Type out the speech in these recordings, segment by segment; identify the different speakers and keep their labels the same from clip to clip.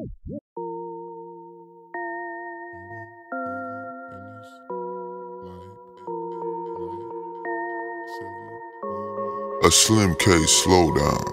Speaker 1: A Slim K slowdown.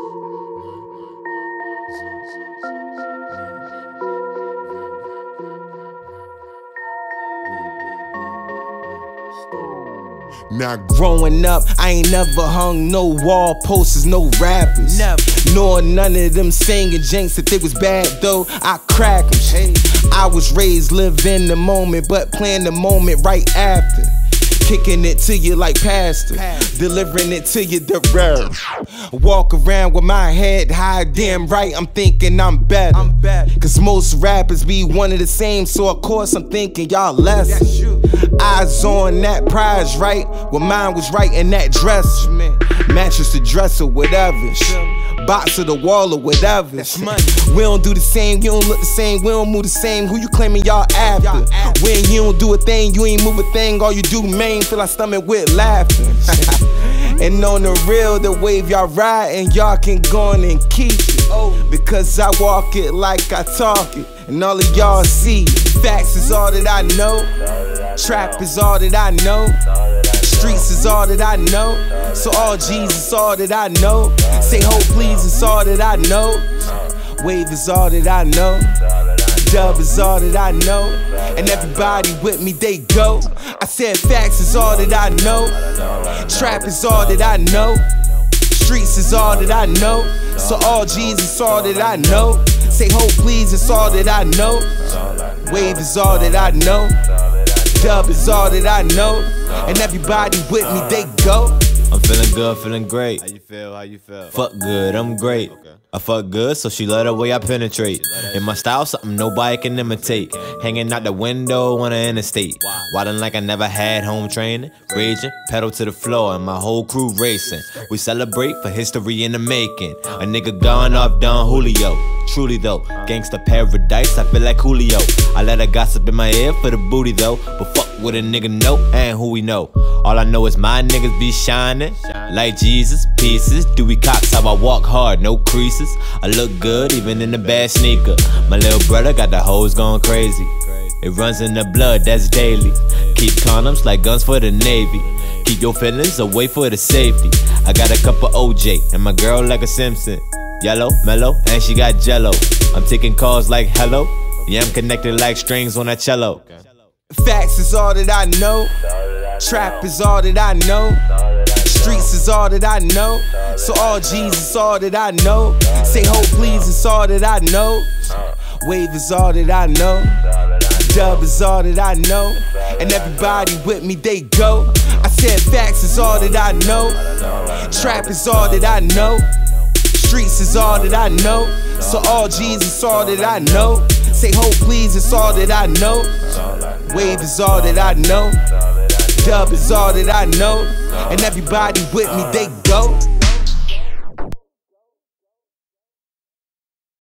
Speaker 2: Now growing up, I ain't never hung no wall posters, no rappers. Never. Nor none of them singing jinx. If they was bad though, I crack 'em. Hey. I was raised living the moment, but playing the moment right after. Kicking it to you like pastor, delivering it to you the rev. Walk around with my head high, damn right, I'm thinking I'm better. Cause most rappers be one of the same, so of course I'm thinking y'all less. Eyes on that prize, right? Well, mine was right in that dress. Mattress to dress or whatever. Box to the wall or whatever. We don't do the same, you don't look the same, we don't move the same. Who you claiming y'all after? When you don't do a thing, you ain't move a thing. All you do, man, fill our stomach with laughing. And on the real, the wave y'all ride and y'all can go on and keep it. Because I walk it like I talk it, and all of y'all see it. Facts is all that I know. Trap is all that I know. Streets is all that I know. So all G's is all that I know. Say ho please is all that I know. Wave is all that I know. Dub is all that I know. And everybody with me, they go. I said facts is all that I know. Trap is all that I know. Streets is all that I know. So all G's is all that I know. Say ho please is all that I know. Wave is all that I know. Dub is all that I know. And everybody with me, they go.
Speaker 3: I'm feeling good, feeling great.
Speaker 4: How you feel? How you feel?
Speaker 3: Fuck good, I'm great. I fuck good, so she love the way I penetrate. In my style, something nobody can imitate. Hanging out the window on the interstate. Wildin' like I never had home training. Raging, pedal to the floor, and my whole crew racing. We celebrate for history in the making. A nigga gone off Don Julio. Truly though, gangsta paradise, I feel like Julio. I let her gossip in my ear for the booty though. But fuck what a nigga know and who we know. All I know is my niggas be shining like Jesus pieces. Dewey Cox, how I walk hard, no creases. I look good even in a bad sneaker. My little brother got the hoes going crazy. It runs in the blood, that's daily. Keep condoms like guns for the Navy. Keep your feelings away for the safety. I got a cup of OJ and my girl like a Simpson. Yellow, mellow, and she got jello. I'm taking calls like hello. Yeah, I'm connected like strings on that cello.
Speaker 2: Facts is all that I know. Trap is all that I know. Streets is all that I know. So all G's is all that I know. Say ho please is all that I know. Wave is all that I know. Dub is all that I know. And everybody with me, they go. I said facts is all that I know. Trap is all that I know. Streets is all that I know. So all G's is all that I know. Say ho please is all that I know. Wave is all that I know. Dub is all that I know. And everybody with me, they go.